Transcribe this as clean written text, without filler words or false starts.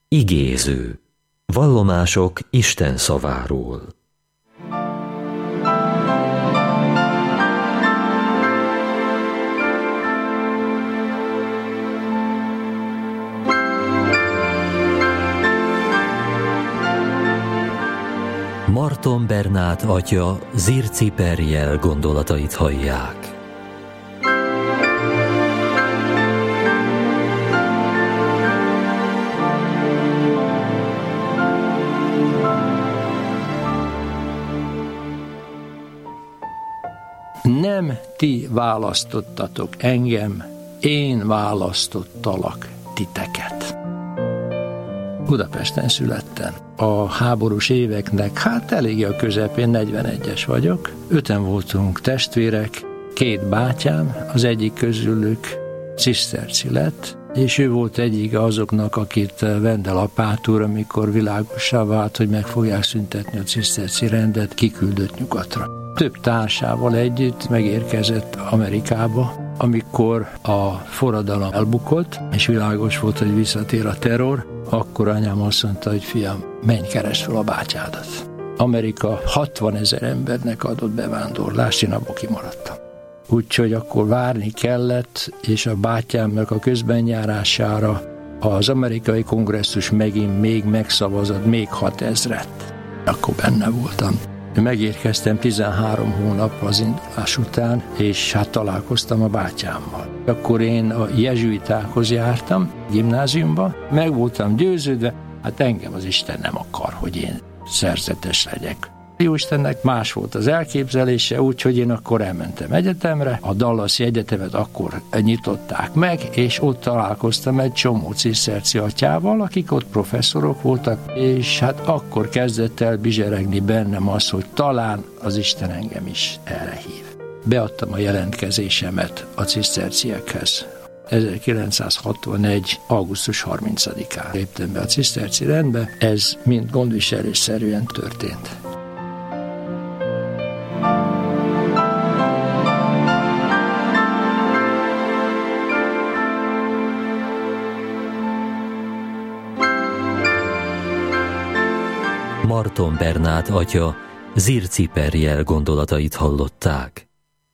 Igéző. Vallomások Isten szaváról. Marton Bernát atya Zirci Perjel gondolatait hallják. Nem ti választottatok engem, én választottalak titeket. Budapesten születtem. A háborús éveknek, eléggé a közepén, 41-es vagyok. 5-en voltunk testvérek, 2 bátyám, az egyik közülük ciszterci lett, és ő volt egyik azoknak, akit Vendel apát úr, amikor világossá vált, hogy meg fogják szüntetni a ciszterci rendet, kiküldött nyugatra. Több társával együtt megérkezett Amerikába, amikor a forradalom elbukott, és világos volt, hogy visszatér a terror, akkor anyám azt mondta, hogy fiam, menj, keresd fel a bátyádat. Amerika 60 000 embernek adott bevándorlást, én abból kimaradtam. Úgyhogy akkor várni kellett, és a bátyámnak a közbenjárására az amerikai kongresszus megint még megszavazott még 6 000-et. Akkor benne voltam. Megérkeztem 13 hónap az indulás után, és találkoztam a bátyámmal. Akkor én a jezsuitákhoz jártam, gimnáziumba, meg voltam győződve, engem az Isten nem akar, hogy én szerzetes legyek. Jóistennek más volt az elképzelése, úgyhogy én akkor elmentem egyetemre, a Dallasi Egyetemet akkor nyitották meg, és ott találkoztam egy csomó ciszterci atyával, akik ott professzorok voltak, és akkor kezdett el bizseregni bennem az, hogy talán az Isten engem is erre hív. Beadtam a jelentkezésemet a ciszterciekhez. 1961. augusztus 30-án léptem be a ciszterci rendbe, ez mind gondviselésszerűen történt. Marton Bernát atya Zirci Perjel gondolatait hallották.